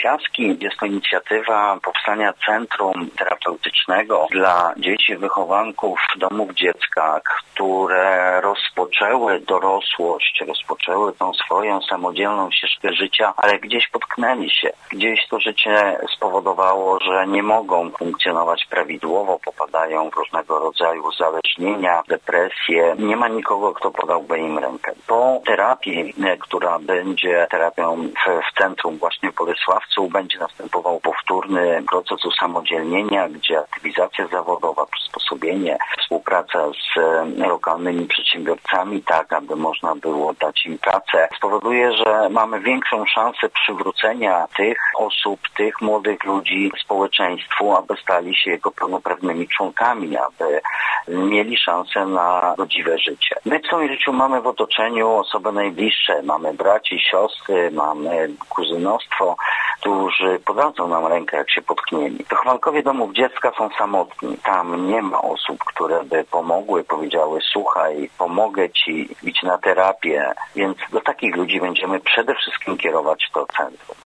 Piaski jest to inicjatywa powstania centrum terapeutycznego dla dzieci wychowanków domów dziecka, które rozpoczęły dorosłość, rozpoczęły tą swoją samodzielną ścieżkę życia, ale gdzieś potknęli się. Gdzieś to życie spowodowało, że nie mogą funkcjonować prawidłowo, popadają w różnego rodzaju uzależnienia, depresje. Nie ma nikogo, kto podałby im rękę. Po terapii, która będzie terapią w centrum właśnie w Bolesławcu, będzie następował powtórny proces usamodzielnienia, gdzie aktywizacja zawodowa, przysposobienie, współpraca z lokalnymi przedsiębiorcami, tak aby można było dać im pracę, spowoduje, że mamy większą szansę przywrócenia tych osób, tych młodych ludzi społeczeństwu, aby stali się jego pełnoprawnymi członkami, aby mieli szansę na godziwe życie. My w swoim życiu mamy w otoczeniu osoby najbliższe, mamy braci, siostry, mamy kuzynostwo, którzy podadzą nam rękę, jak się potkniemy. Wychowankowie domów dziecka są samotni. Tam nie ma osób, które by pomogły, powiedziały: słuchaj, pomogę ci, idź na terapię. Więc do takich ludzi będziemy przede wszystkim kierować to centrum.